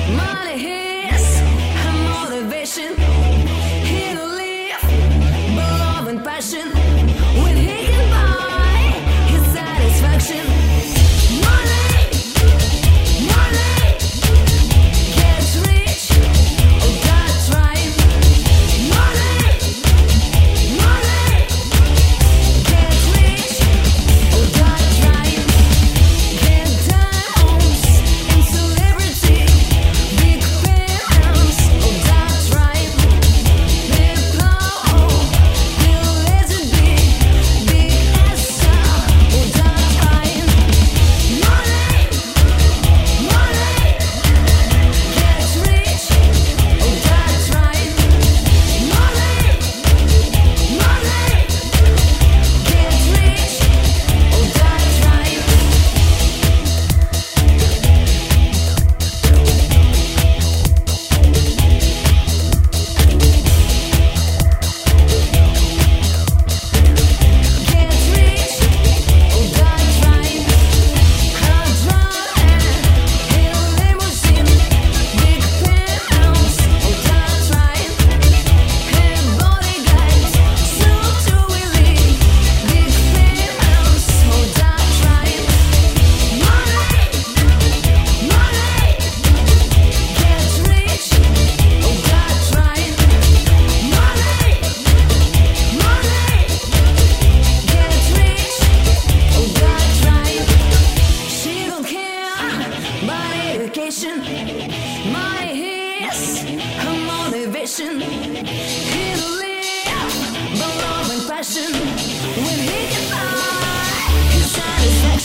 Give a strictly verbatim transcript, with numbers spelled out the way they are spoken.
Money is her motivation. Here to live, but love and passion. When he can buy his satisfaction. Money, money gets rich or die trying. Money, money gets rich or die trying. Get downs and celebrity, big fans or die trying. Big power, big lesbian, big ass or die trying. Money, money gets rich or die trying. Money, money gets rich or die trying. Gets rich or die trying. Hard driving in a limousine, big penthouse or die trying. Have bodyguards, soon to elite, big penthouse or die trying. Money, money gets rich or die trying. Money, money gets rich or die trying. She don't care about education. Money is her motivation. Here to live, but love and passion. When he can buy his satisfaction.